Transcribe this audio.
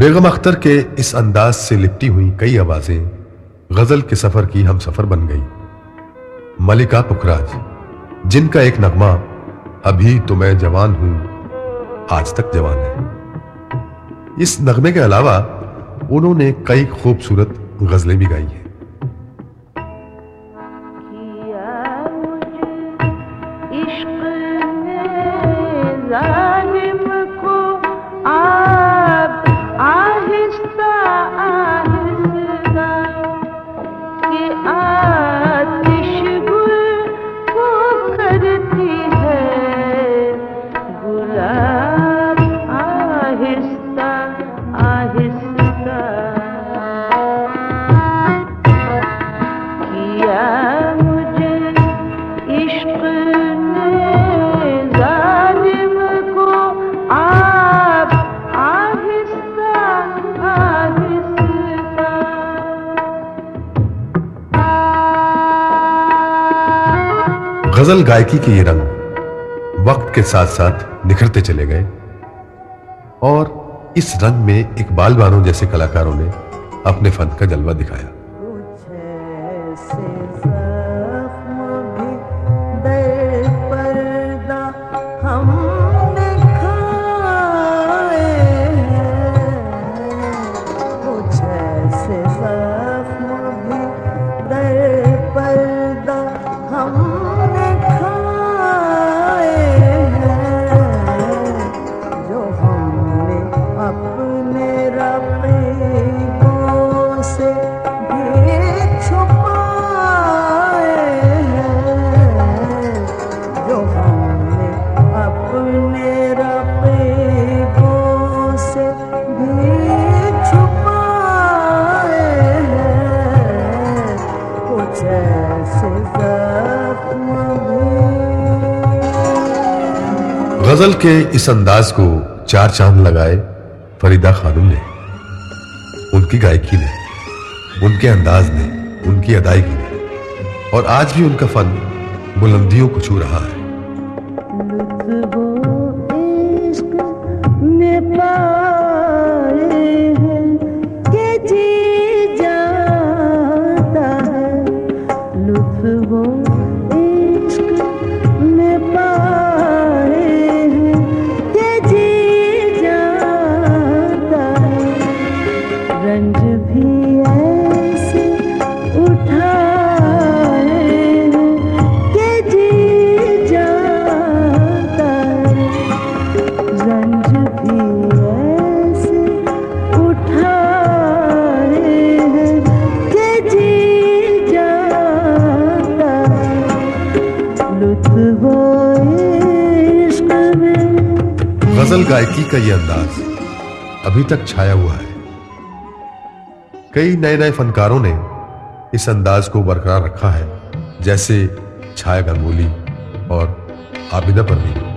बेगम अख्तर के इस अंदाज से लिपटी हुई कई आवाजें गजल के सफर की हम सफर बन गई। मलिका पुखराज, जिनका एक नगमा अभी तो मैं जवान हूं आज तक जवान है। इस नगमे के अलावा उन्होंने कई खूबसूरत गजलें भी गाई हैं। गजल गायकी के ये रंग वक्त के साथ साथ निखरते चले गए और इस रंग में इकबाल बानो जैसे कलाकारों ने अपने फन का जलवा दिखाया। गजल के इस अंदाज को चार चांद लगाए फरीदा खानम ने, उनकी गायकी ने, उनके अंदाज ने, उनकी अदायगी ने, और आज भी उनका फन बुलंदियों को छू रहा है। गजल गायकी का ये अंदाज अभी तक छाया हुआ है। कई नए नए फनकारों ने इस अंदाज को बरकरार रखा है, जैसे छाया गंगोली और आबिदा परवीन।